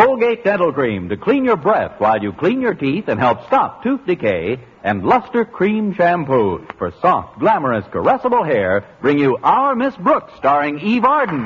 Colgate Dental Cream to clean your breath while you clean your teeth and help stop tooth decay, and Luster Cream Shampoo for soft, glamorous, caressable hair bring you Our Miss Brooks, starring Eve Arden.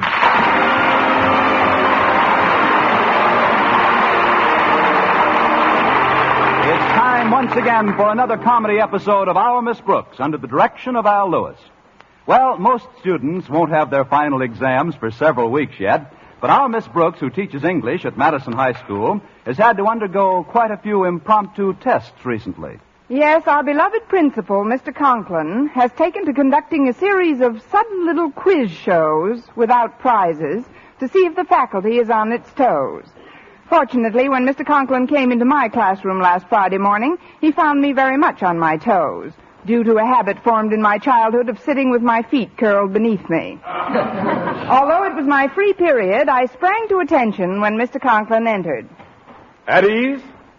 It's time once again for another comedy episode of Our Miss Brooks under the direction of Al Lewis. Well, most students won't have their final exams for several weeks yet, but our Miss Brooks, who teaches English at Madison High School, has had to undergo quite a few impromptu tests recently. Yes, our beloved principal, Mr. Conklin, has taken to conducting a series of sudden little quiz shows without prizes to see if the faculty is on its toes. Fortunately, when Mr. Conklin came into my classroom last Friday morning, he found me very much on my toes, due to a habit formed in my childhood of sitting with my feet curled beneath me. Although it was my free period, I sprang to attention when Mr. Conklin entered. At ease?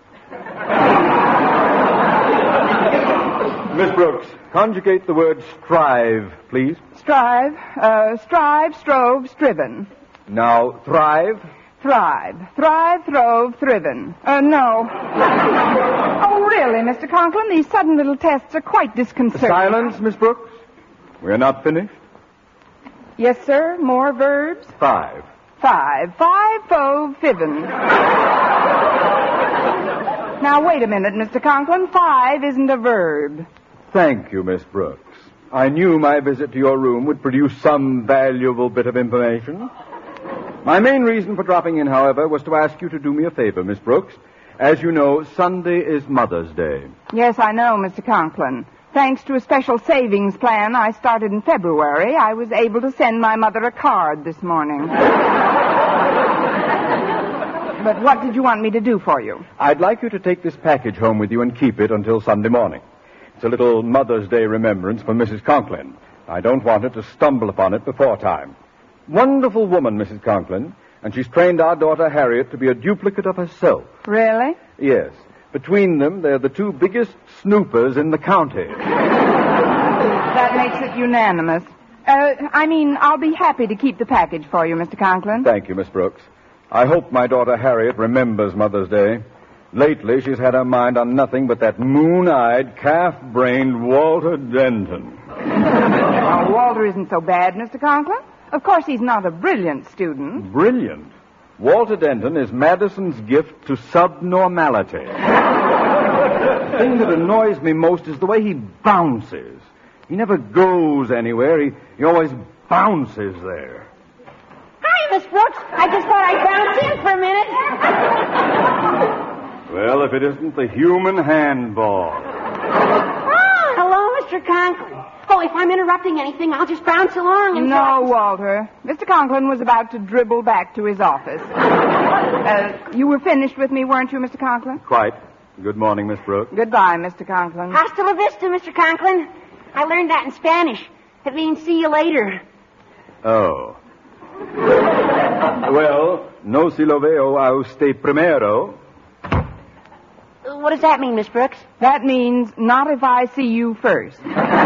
Miss Brooks, conjugate the word strive, please. Strive, strove, striven. Now, thrive. Thrive, throve, thriven. No. Oh, really, Mr. Conklin? These sudden little tests are quite disconcerting. Silence, Miss Brooks. We're not finished. Yes, sir. More verbs? Five, fove, fiven. Now, wait a minute, Mr. Conklin. Five isn't a verb. Thank you, Miss Brooks. I knew my visit to your room would produce some valuable bit of information. My main reason for dropping in, however, was to ask you to do me a favor, Miss Brooks. As you know, Sunday is Mother's Day. Yes, I know, Mr. Conklin. Thanks to a special savings plan I started in February, I was able to send my mother a card this morning. But what did you want me to do for you? I'd like you to take this package home with you and keep it until Sunday morning. It's a little Mother's Day remembrance for Mrs. Conklin. I don't want her to stumble upon it before time. Wonderful woman, Mrs. Conklin, and she's trained our daughter Harriet to be a duplicate of herself. Really? Yes. Between them, they're the two biggest snoopers in the county. That makes it unanimous. I'll be happy to keep the package for you, Mr. Conklin. Thank you, Miss Brooks. I hope my daughter Harriet remembers Mother's Day. Lately, she's had her mind on nothing but that moon-eyed, calf-brained Walter Denton. Well, Walter isn't so bad, Mr. Conklin. Of course, he's not a brilliant student. Brilliant? Walter Denton is Madison's gift to subnormality. The thing that annoys me most is the way he bounces. He never goes anywhere. He always bounces there. Hi, Miss Brooks. I just thought I'd bounce in for a minute. Well, if it isn't the human handball. Oh, hello, Mr. Conklin. Oh, if I'm interrupting anything, I'll just bounce along and... No, Walter. Mr. Conklin was about to dribble back to his office. You were finished with me, weren't you, Mr. Conklin? Quite. Good morning, Miss Brooks. Goodbye, Mr. Conklin. Hasta la vista, Mr. Conklin. I learned that in Spanish. It means see you later. Oh. Well, no si lo veo a usted primero. What does that mean, Miss Brooks? That means not if I see you first.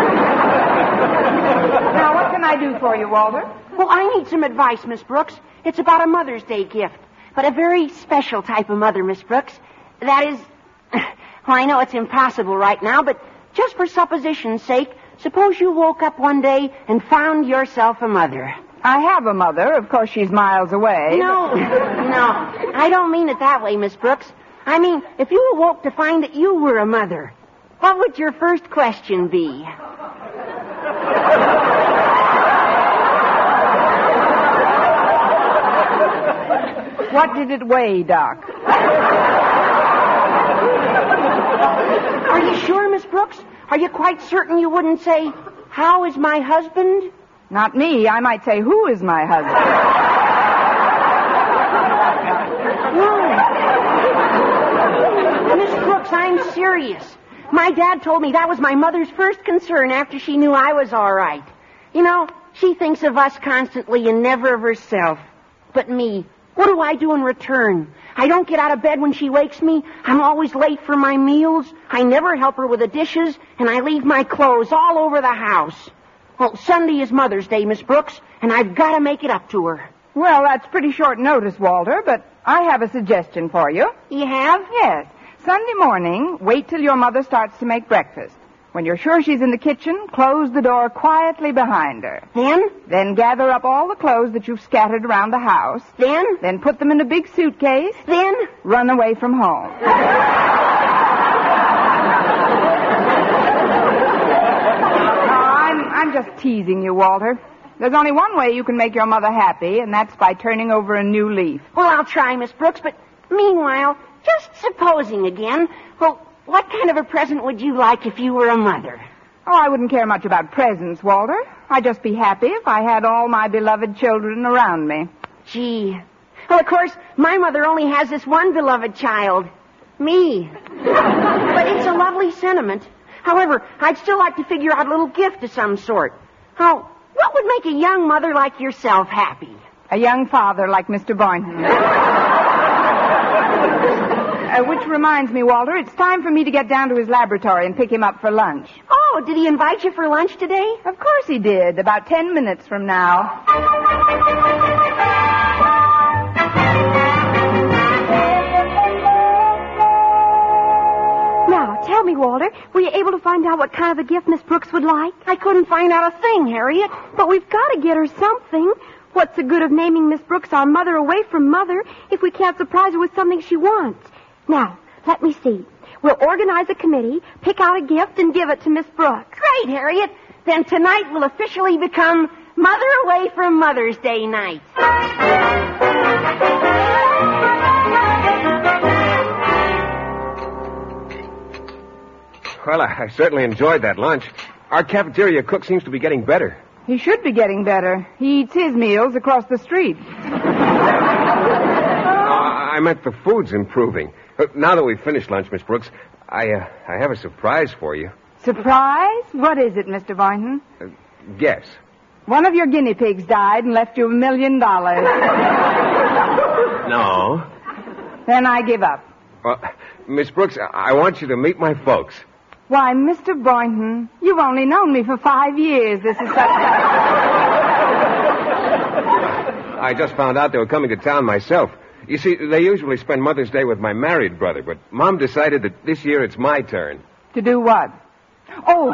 Now, what can I do for you, Walter? Well, I need some advice, Miss Brooks. It's about a Mother's Day gift, but a very special type of mother, Miss Brooks. That is... Well, I know it's impossible right now, but just for supposition's sake, suppose you woke up one day and found yourself a mother. I have a mother. Of course, she's miles away. No, I don't mean it that way, Miss Brooks. I mean, if you awoke to find that you were a mother, what would your first question be? What did it weigh, Doc? Are you sure, Miss Brooks? Are you quite certain you wouldn't say, how is my husband? Not me. I might say, who is my husband? No. Miss Brooks, I'm serious. My dad told me that was my mother's first concern after she knew I was all right. You know, she thinks of us constantly and never of herself. But me, what do I do in return? I don't get out of bed when she wakes me. I'm always late for my meals. I never help her with the dishes, and I leave my clothes all over the house. Well, Sunday is Mother's Day, Miss Brooks, and I've got to make it up to her. Well, that's pretty short notice, Walter, but I have a suggestion for you. You have? Yes. Sunday morning, wait till your mother starts to make breakfast. When you're sure she's in the kitchen, close the door quietly behind her. Then gather up all the clothes that you've scattered around the house. Then put them in a big suitcase. Run away from home. I'm just teasing you, Walter. There's only one way you can make your mother happy, and that's by turning over a new leaf. Well, I'll try, Miss Brooks, but meanwhile, just supposing again, well, what kind of a present would you like if you were a mother? Oh, I wouldn't care much about presents, Walter. I'd just be happy if I had all my beloved children around me. Gee. Well, of course, my mother only has this one beloved child. Me. But it's a lovely sentiment. However, I'd still like to figure out a little gift of some sort. Oh, what would make a young mother like yourself happy? A young father like Mr. Boynton. Which reminds me, Walter, it's time for me to get down to his laboratory and pick him up for lunch. Oh, did he invite you for lunch today? Of course he did, about 10 minutes from now. Now, tell me, Walter, were you able to find out what kind of a gift Miss Brooks would like? I couldn't find out a thing, Harriet. But we've got to get her something. What's the good of naming Miss Brooks our mother away from mother if we can't surprise her with something she wants? Now, let me see. We'll organize a committee, pick out a gift, and give it to Miss Brooks. Great, Harriet. Then tonight will officially become Mother Away from Mother's Day night. Well, I certainly enjoyed that lunch. Our cafeteria cook seems to be getting better. He should be getting better. He eats his meals across the street. I meant the food's improving. Now that we've finished lunch, Miss Brooks, I have a surprise for you. Surprise? What is it, Mr. Boynton? Guess. One of your guinea pigs died and left you $1 million. No. Then I give up. Miss Brooks, I want you to meet my folks. Why, Mr. Boynton, you've only known me for 5 years. This is such I just found out they were coming to town myself. You see, they usually spend Mother's Day with my married brother, but Mom decided that this year it's my turn. To do what? Oh.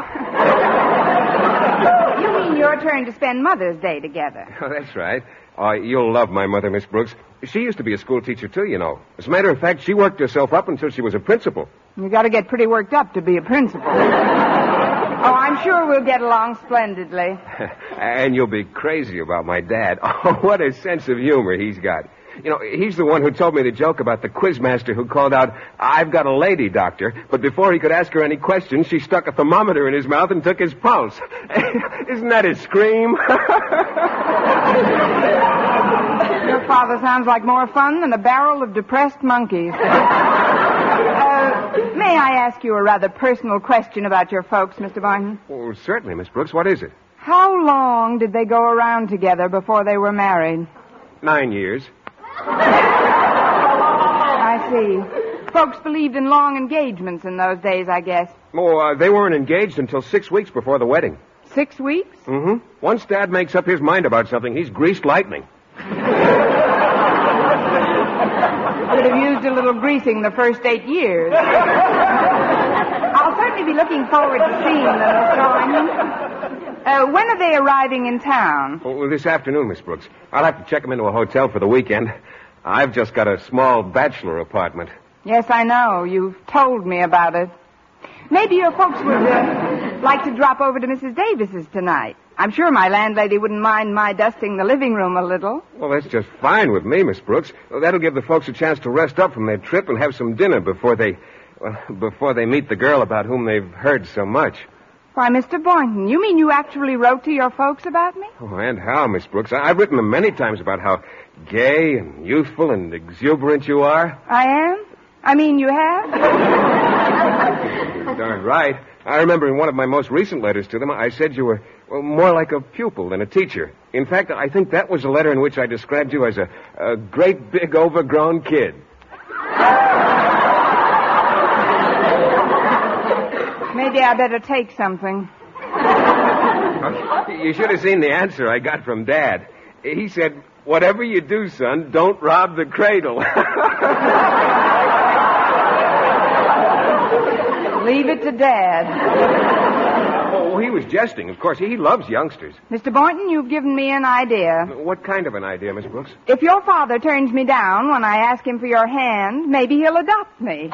You mean your turn to spend Mother's Day together? Oh, that's right. You'll love my mother, Miss Brooks. She used to be a school teacher, too, you know. As a matter of fact, she worked herself up until she was a principal. You got to get pretty worked up to be a principal. Oh, I'm sure we'll get along splendidly. And you'll be crazy about my dad. Oh, what a sense of humor he's got. You know, he's the one who told me the joke about the quizmaster who called out, "I've got a lady, doctor," but before he could ask her any questions, she stuck a thermometer in his mouth and took his pulse. Isn't that a scream? Your father sounds like more fun than a barrel of depressed monkeys. May I ask you a rather personal question about your folks, Mr. Boynton? Oh, certainly, Miss Brooks. What is it? How long did they go around together before they were married? 9 years. I see. Folks believed in long engagements in those days, I guess. Oh, they weren't engaged until 6 weeks before the wedding. 6 weeks? Mm-hmm. Once Dad makes up his mind about something, he's greased lightning. Could have used a little greasing the first 8 years. I'll certainly be looking forward to seeing them, Mr. Boynton. When are they arriving in town? Oh, this afternoon, Miss Brooks. I'll have to check them into a hotel for the weekend. I've just got a small bachelor apartment. Yes, I know. You've told me about it. Maybe your folks would like to drop over to Mrs. Davis's tonight. I'm sure my landlady wouldn't mind my dusting the living room a little. Well, that's just fine with me, Miss Brooks. Well, that'll give the folks a chance to rest up from their trip and have some dinner before they meet the girl about whom they've heard so much. Why, Mr. Boynton, you mean you actually wrote to your folks about me? Oh, and how, Miss Brooks? I've written them many times about how gay and youthful and exuberant you are. I am? I mean, you have? Darn right. I remember in one of my most recent letters to them, I said you were more like a pupil than a teacher. In fact, I think that was a letter in which I described you as a great big overgrown kid. Maybe I better take something. You should have seen the answer I got from Dad. He said, whatever you do, son, don't rob the cradle. Leave it to Dad. Oh, he was jesting. Of course, he loves youngsters. Mr. Boynton, you've given me an idea. What kind of an idea, Miss Brooks? If your father turns me down when I ask him for your hand, maybe he'll adopt me.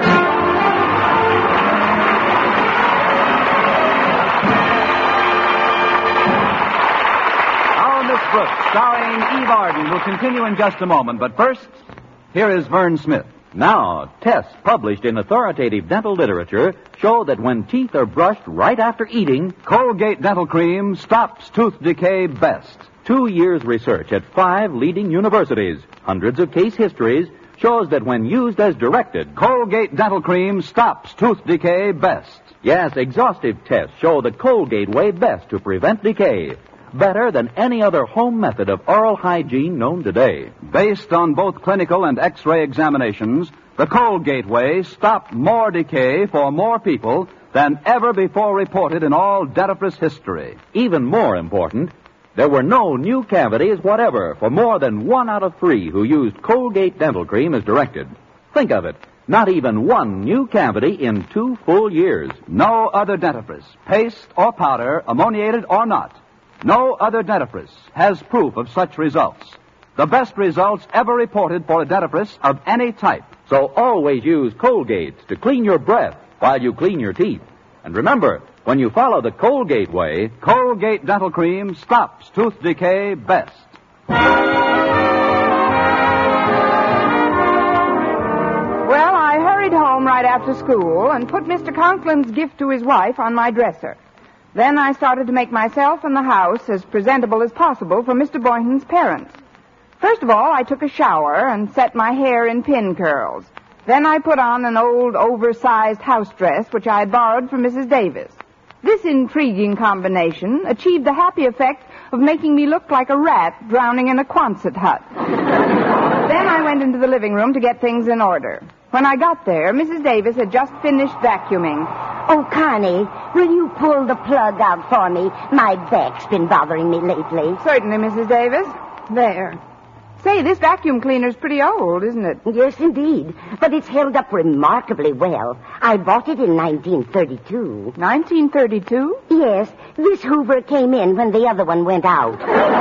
Our Miss Brooks, starring Eve Arden, will continue in just a moment. But first, here is Vern Smith. Now, tests published in authoritative dental literature show that when teeth are brushed right after eating, Colgate Dental Cream stops tooth decay best. 2 years' research at 5 leading universities, hundreds of case histories, shows that when used as directed, Colgate Dental Cream stops tooth decay best. yes, exhaustive tests show the Colgate way best to prevent decay. Better than any other home method of oral hygiene known today. Based on both clinical and X-ray examinations, the Colgate way stopped more decay for more people than ever before reported in all dentifrice history. Even more important, there were no new cavities whatever for more than 1 out of 3 who used Colgate Dental Cream as directed. Think of it. Not even 1 new cavity in 2 full years. No other dentifrice, paste or powder, ammoniated or not, no other dentifrice has proof of such results. The best results ever reported for a dentifrice of any type. So always use Colgate to clean your breath while you clean your teeth. And remember, when you follow the Colgate way, Colgate Dental Cream stops tooth decay best. Well, I hurried home right after school and put Mr. Conklin's gift to his wife on my dresser. Then I started to make myself and the house as presentable as possible for Mr. Boynton's parents. First of all, I took a shower and set my hair in pin curls. Then I put on an old oversized house dress which I had borrowed from Mrs. Davis. This intriguing combination achieved the happy effect of making me look like a rat drowning in a Quonset hut. Then I went into the living room to get things in order. When I got there, Mrs. Davis had just finished vacuuming. Oh, Connie, will you pull the plug out for me? My back's been bothering me lately. Certainly, Mrs. Davis. There. Say, this vacuum cleaner's pretty old, isn't it? Yes, indeed. But it's held up remarkably well. I bought it in 1932. 1932? Yes, this Hoover came in when the other one went out.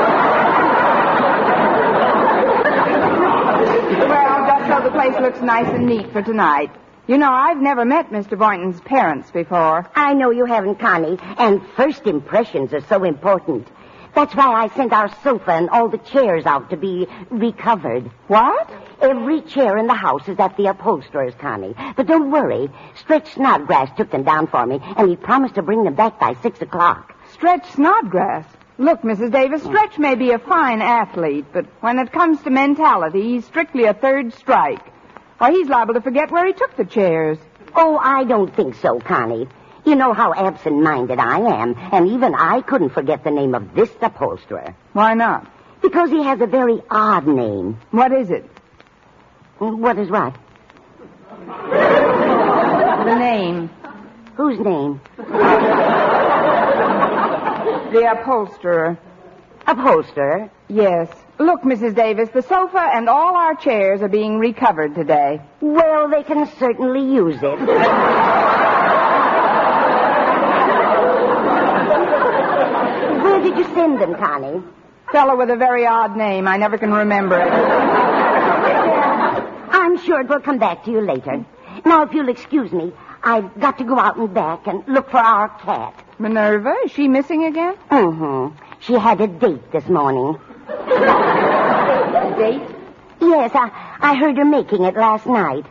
Well, just so the place looks nice and neat for tonight. You know, I've never met Mr. Boynton's parents before. I know you haven't, Connie, and first impressions are so important. That's why I sent our sofa and all the chairs out to be recovered. What? Every chair in the house is at the upholsterer's, Connie. But don't worry. Stretch Snodgrass took them down for me, and he promised to bring them back by 6 o'clock. Stretch Snodgrass. Look, Mrs. Davis, Stretch may be a fine athlete, but when it comes to mentality, he's strictly a third strike. Why, he's liable to forget where he took the chairs. Oh, I don't think so, Connie. You know how absent-minded I am, and even I couldn't forget the name of this upholsterer. Why not? Because he has a very odd name. What is it? What is what? The name. Whose name? The upholsterer. Upholsterer? Yes. Look, Mrs. Davis, the sofa and all our chairs are being recovered today. Well, they can certainly use it. Where did you send them, Connie? Fellow with a very odd name. I never can remember it. I'm sure it will come back to you later. Now, if you'll excuse me, I've got to go out and back and look for our cat. Minerva, is she missing again? Mm-hmm. She had a date this morning. A date? Yes, I heard her making it last night.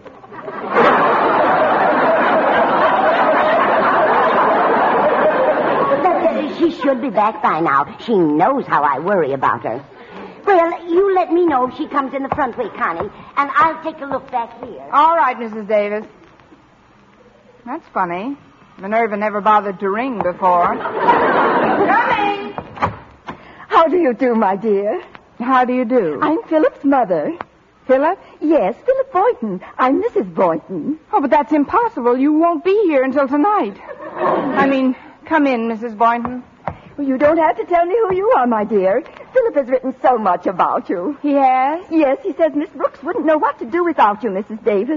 But she should be back by now. She knows how I worry about her. Well, you let me know if she comes in the front way, Connie, and I'll take a look back here. All right, Mrs. Davis. That's funny. Minerva never bothered to ring before. Coming! How do you do, my dear? How do you do? I'm Philip's mother. Philip? Yes, Philip Boynton. I'm Mrs. Boynton. Oh, but that's impossible. You won't be here until tonight. I mean, come in, Mrs. Boynton. Well, you don't have to tell me who you are, my dear. Philip has written so much about you. He has? Yes, he says Miss Brooks wouldn't know what to do without you, Mrs. Davis.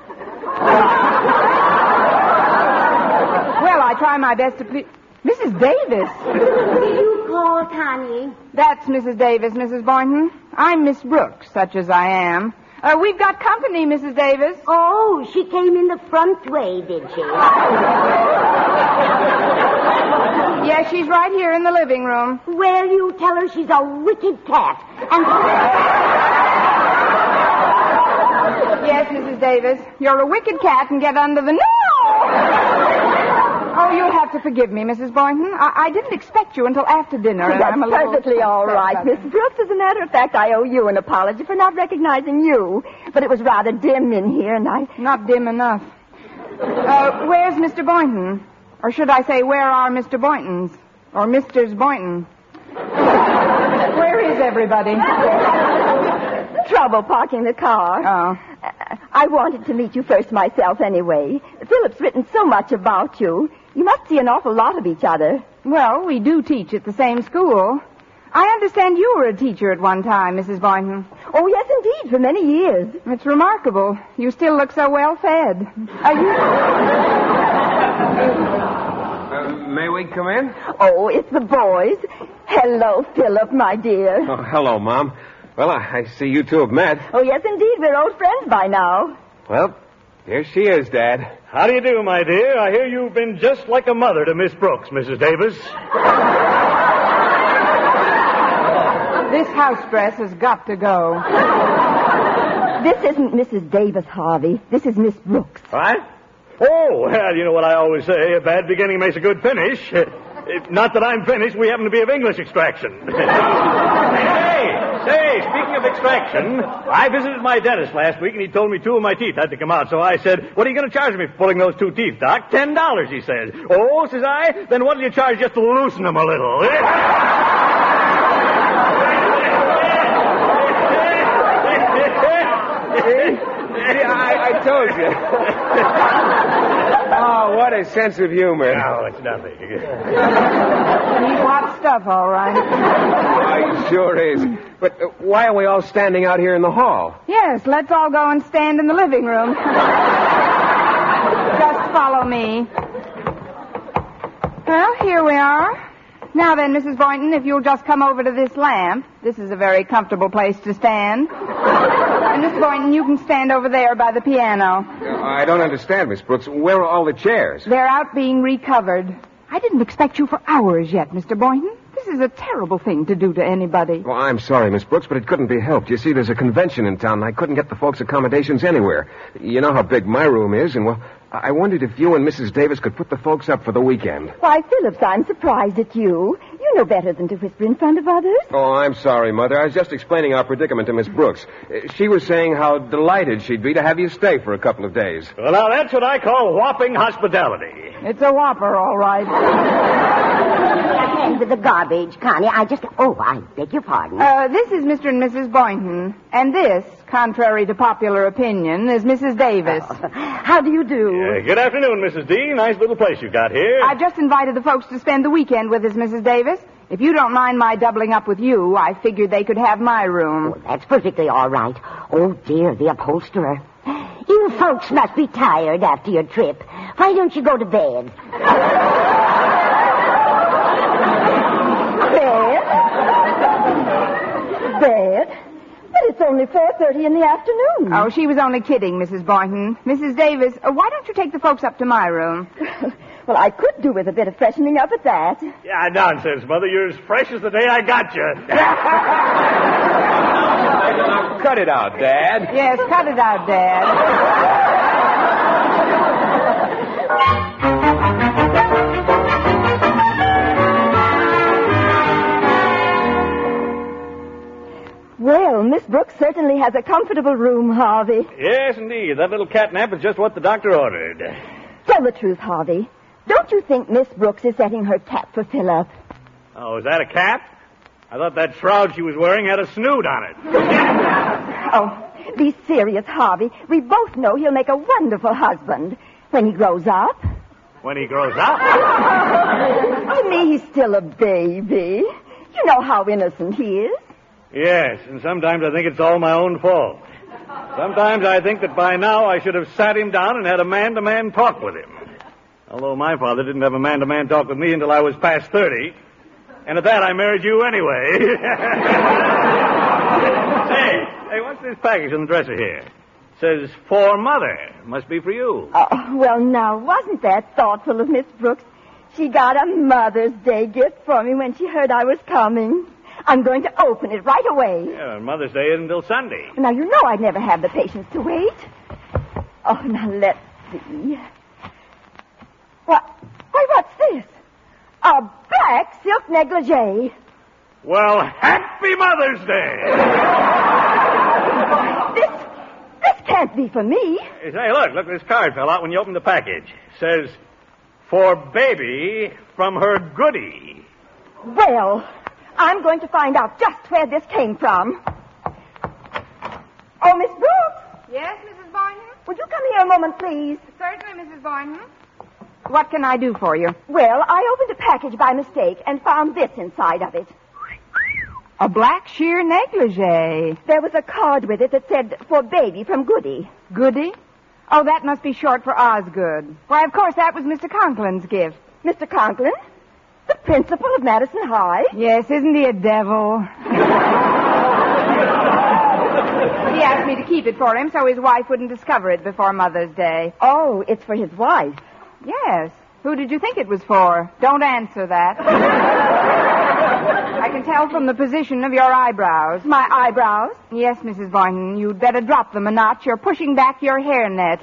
Well, I try my best to please... Mrs. Davis. Did you call, Connie? That's Mrs. Davis, Mrs. Boynton. I'm Miss Brooks, such as I am. We've got company, Mrs. Davis. Oh, she came in the front way, did she? Yes, she's right here in the living room. Well, you tell her she's a wicked cat. And... Yes, Mrs. Davis. You're a wicked cat and get under the... No! Oh, you'll have to forgive me, Mrs. Boynton. I didn't expect you until after dinner. And That's I'm a little perfectly all right, Miss Brooks. As a matter of fact, I owe you an apology for not recognizing you. But it was rather dim in here, and I... Not dim enough. Where's Mr. Boynton? Or should I say, where are Mr. Boyntons? Or Misters Boynton? Where is everybody? Trouble parking the car. Oh. I wanted to meet you first myself anyway. Philip's written so much about you. You must see an awful lot of each other. Well, we do teach at the same school. I understand you were a teacher at one time, Mrs. Boynton. Oh, yes, indeed, for many years. It's remarkable. You still look so well fed. May we come in? Oh, it's the boys. Hello, Philip, my dear. Oh, hello, Mom. Well, I see you two have met. Oh, yes, indeed. We're old friends by now. Well, here she is, Dad. How do you do, my dear? I hear you've been just like a mother to Miss Brooks, Mrs. Davis. This house dress has got to go. This isn't Mrs. Davis, Harvey. This is Miss Brooks. What? Oh, well, you know what I always say. A bad beginning makes a good finish. Not that I'm finished. We happen to be of English extraction. Say, speaking of extraction, I visited my dentist last week, and he told me 2 of my teeth had to come out. So I said, what are you going to charge me for pulling those 2 teeth, Doc? $10, he says. Oh, says I, then what do you charge just to loosen them a little? I told you. Oh, what a sense of humor. No, it's nothing. He's hot stuff, all right. He sure is. But why are we all standing out here in the hall? Yes, let's all go and stand in the living room. Just follow me. Well, here we are. Now then, Mrs. Boynton, if you'll just come over to this lamp. This is a very comfortable place to stand. And Mr. Boynton, you can stand over there by the piano. I don't understand, Miss Brooks. Where are all the chairs? They're out being recovered. I didn't expect you for hours yet, Mr. Boynton. This is a terrible thing to do to anybody. Well, I'm sorry, Miss Brooks, but it couldn't be helped. You see, there's a convention in town, and I couldn't get the folks' accommodations anywhere. You know how big my room is, and, well, I wondered if you and Mrs. Davis could put the folks up for the weekend. Why, Phillips, I'm surprised at you. You know better than to whisper in front of others. Oh, I'm sorry, Mother. I was just explaining our predicament to Miss Brooks. She was saying how delighted she'd be to have you stay for a couple of days. Well, now, that's what I call whopping hospitality. It's a whopper, all right. Hand with the garbage, Connie. I beg your pardon. This is Mr. and Mrs. Boynton. And this, contrary to popular opinion, is Mrs. Davis. Oh. How do you do? Good afternoon, Mrs. D. Nice little place you got here. I've just invited the folks to spend the weekend with us, Mrs. Davis. If you don't mind my doubling up with you, I figured they could have my room. Oh, that's perfectly all right. Oh, dear, the upholsterer. You folks must be tired after your trip. Why don't you go to bed? Bed? But it's only 4:30 in the afternoon. Oh, she was only kidding, Mrs. Boynton. Mrs. Davis, why don't you take the folks up to my room? Well, I could do with a bit of freshening up at that. Yeah, nonsense, Mother. You're as fresh as the day I got you. Cut it out, Dad. Yes, cut it out, Dad. Well, Miss Brooks certainly has a comfortable room, Harvey. Yes, indeed. That little catnap is just what the doctor ordered. Tell the truth, Harvey. Don't you think Miss Brooks is setting her cap for Philip? Oh, is that a cap? I thought that shroud she was wearing had a snoot on it. Oh, be serious, Harvey. We both know he'll make a wonderful husband when he grows up. when he grows up. To me, he's still a baby. You know how innocent he is. Yes, and sometimes I think it's all my own fault. Sometimes I think that by now I should have sat him down and had a man-to-man talk with him. Although my father didn't have a man-to-man talk with me until I was past 30. And at that, I married you anyway. Hey, what's this package on the dresser here? It says, for Mother. Must be for you. Oh, well, now, wasn't that thoughtful of Miss Brooks? She got a Mother's Day gift for me when she heard I was coming. I'm going to open it right away. Yeah, Mother's Day isn't until Sunday. Now, you know I'd never have the patience to wait. Oh, now, let's see. Why, what's this? A black silk negligee. Well, happy Mother's Day! This can't be for me. Hey, look, this card fell out when you opened the package. It says, for baby from her goodie. Well, I'm going to find out just where this came from. Oh, Miss Brooks. Yes, Mrs. Boynton? Would you come here a moment, please? Certainly, Mrs. Boynton. What can I do for you? Well, I opened a package by mistake and found this inside of it. A black sheer negligee. There was a card with it that said, for baby from Goody. Goody? Oh, that must be short for Osgood. Why, of course, that was Mr. Conklin's gift. Mr. Conklin? The principal of Madison High? Yes, isn't he a devil? He asked me to keep it for him so his wife wouldn't discover it before Mother's Day. Oh, it's for his wife. Yes. Who did you think it was for? Don't answer that. I can tell from the position of your eyebrows. My eyebrows? Yes, Mrs. Boynton. You'd better drop them a notch. You're pushing back your hairnet.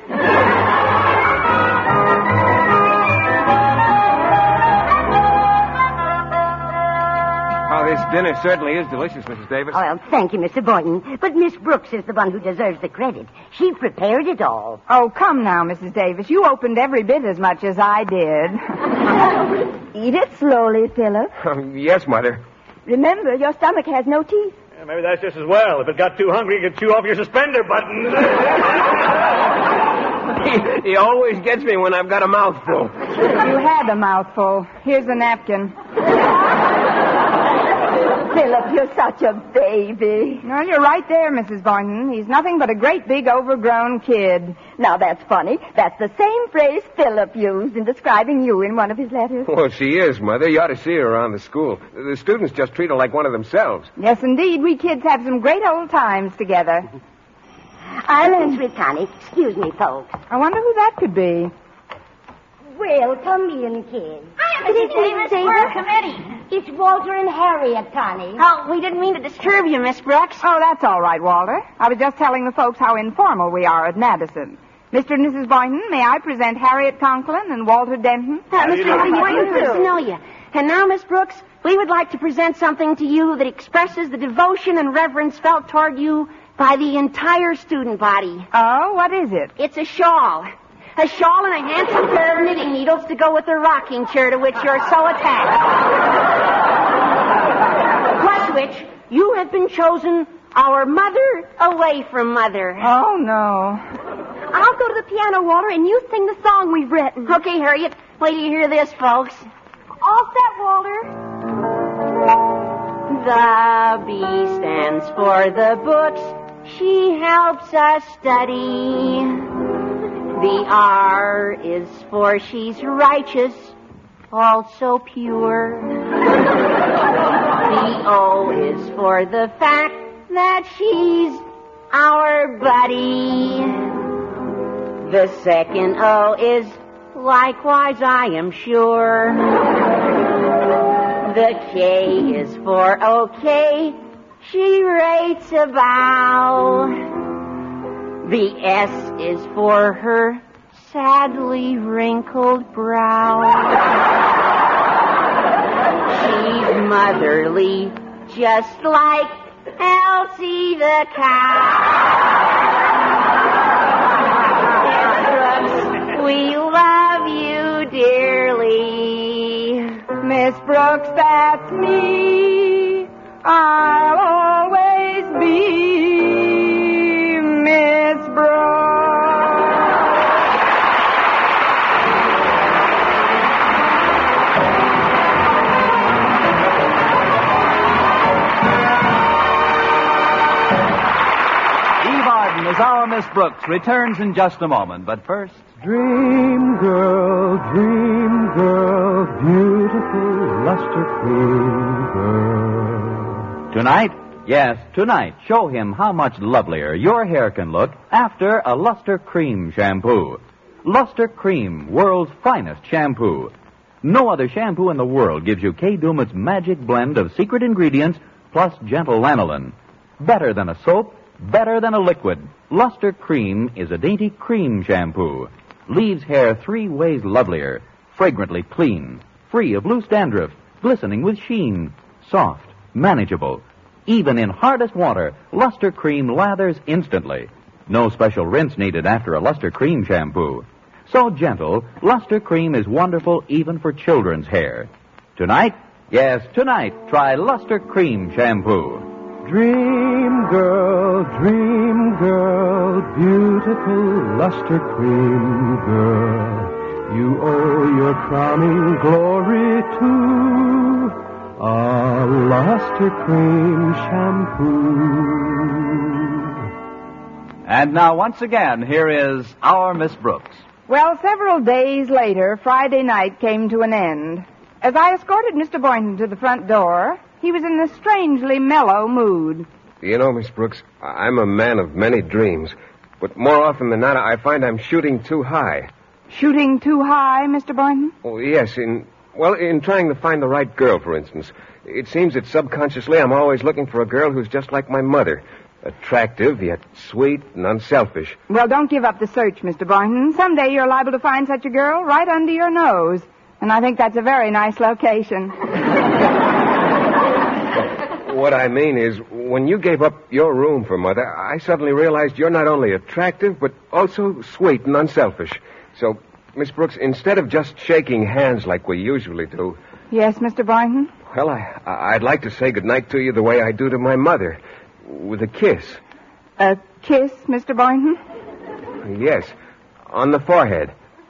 Oh, this dinner certainly is delicious, Mrs. Davis. Oh, well, thank you, Mr. Boynton. But Miss Brooks is the one who deserves the credit. She prepared it all. Oh, come now, Mrs. Davis. You opened every bit as much as I did. Eat it slowly, Philip. Yes, Mother. Remember, your stomach has no teeth. Yeah, maybe that's just as well. If it got too hungry, you could chew off your suspender buttons. He always gets me when I've got a mouthful. You had a mouthful. Here's the napkin. Philip, you're such a baby. Well, you're right there, Mrs. Boynton. He's nothing but a great big overgrown kid. Now, that's funny. That's the same phrase Philip used in describing you in one of his letters. Well, she is, Mother. You ought to see her around the school. The students just treat her like one of themselves. Yes, indeed. We kids have some great old times together. I'll answer it, Connie. Excuse me, folks. I wonder who that could be. Well, come in, kids. Hi, Mrs. Davis. We're a committee. It's Walter and Harriet, Connie. Oh, we didn't mean to disturb you, Miss Brooks. Oh, that's all right, Walter. I was just telling the folks how informal we are at Madison. Mr. and Mrs. Boynton, may I present Harriet Conklin and Walter Denton? Mr. Boynton, good to know you. And now, Miss Brooks, we would like to present something to you that expresses the devotion and reverence felt toward you by the entire student body. Oh, what is it? It's a shawl. A shawl and a handsome pair of knitting needles to go with the rocking chair to which you're so attached. Plus which, you have been chosen our mother away from mother. Oh, no. I'll go to the piano, Walter, and you sing the song we've written. Okay, Harriet. Wait till you hear this, folks. All set, Walter. The B stands for the books she helps us study. The R is for she's righteous, also pure. The O is for the fact that she's our buddy. The second O is likewise, I am sure. The K is for okay, she rates a bow. The S is for her sadly wrinkled brow. She's motherly, just like Elsie the cow. Brooks, we love you dearly. Miss Brooks, that's me. I'll always be Miss Brooks. Our Miss Brooks returns in just a moment. But first... Dream girl, beautiful luster cream girl. Tonight, yes, tonight, show him how much lovelier your hair can look after a Luster Cream shampoo. Luster Cream, world's finest shampoo. No other shampoo in the world gives you Kay Daumit's magic blend of secret ingredients plus gentle lanolin. Better than a soap, better than a liquid. Luster Cream is a dainty cream shampoo. Leaves hair 3 ways lovelier, fragrantly clean, free of loose dandruff, glistening with sheen, soft, manageable. Even in hardest water, Luster Cream lathers instantly. No special rinse needed after a Luster Cream shampoo. So gentle, Luster Cream is wonderful even for children's hair. Tonight, yes, tonight, try Luster Cream shampoo. Dream girl, beautiful luster cream girl. You owe your crowning glory to a luster cream shampoo. And now, once again, here is our Miss Brooks. Well, several days later, Friday night came to an end. As I escorted Mr. Boynton to the front door, he was in a strangely mellow mood. You know, Miss Brooks, I'm a man of many dreams. But more often than not, I find I'm shooting too high. Shooting too high, Mr. Boynton? Oh, yes, in trying to find the right girl, for instance. It seems that subconsciously I'm always looking for a girl who's just like my mother. Attractive, yet sweet and unselfish. Well, don't give up the search, Mr. Boynton. Someday you're liable to find such a girl right under your nose. And I think that's a very nice location. What I mean is, when you gave up your room for Mother, I suddenly realized you're not only attractive, but also sweet and unselfish. So, Miss Brooks, instead of just shaking hands like we usually do... Yes, Mr. Boynton? Well, I'd like to say goodnight to you the way I do to my mother. With a kiss. A kiss, Mr. Boynton? Yes, on the forehead.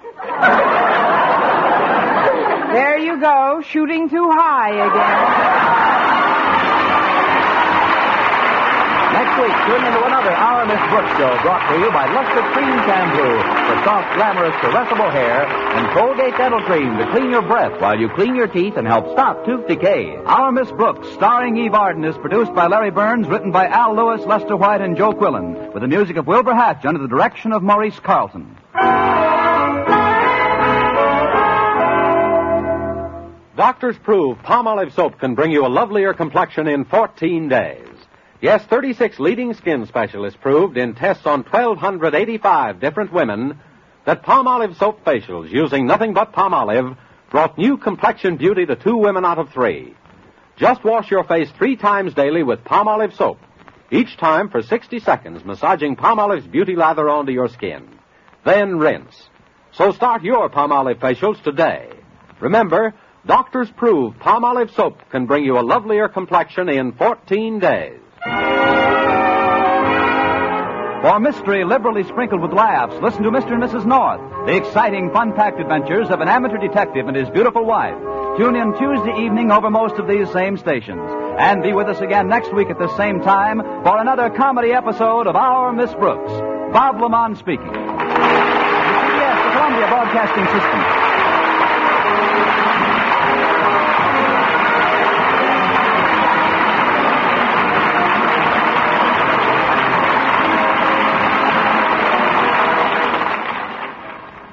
There you go, shooting too high again. Next week, tune into another Our Miss Brooks show brought to you by Luster Cream Shampoo for soft, glamorous, caressable hair and Colgate Dental Cream to clean your breath while you clean your teeth and help stop tooth decay. Our Miss Brooks, starring Eve Arden, is produced by Larry Burns, written by Al Lewis, Lester White, and Joe Quillen, with the music of Wilbur Hatch under the direction of Maurice Carlton. Doctors prove Palmolive soap can bring you a lovelier complexion in 14 days. Yes, 36 leading skin specialists proved in tests on 1,285 different women that Palmolive soap facials using nothing but Palmolive brought new complexion beauty to 2 women out of 3. Just wash your face 3 times daily with Palmolive soap, each time for 60 seconds, massaging Palmolive's beauty lather onto your skin. Then rinse. So start your Palmolive facials today. Remember, doctors prove Palmolive soap can bring you a lovelier complexion in 14 days. For mystery liberally sprinkled with laughs, listen to Mr. and Mrs. North, the exciting, fun-packed adventures of an amateur detective and his beautiful wife. Tune in Tuesday evening over most of these same stations. And be with us again next week at the same time for another comedy episode of Our Miss Brooks. Bob Lamont speaking. CBS, the Columbia Broadcasting System.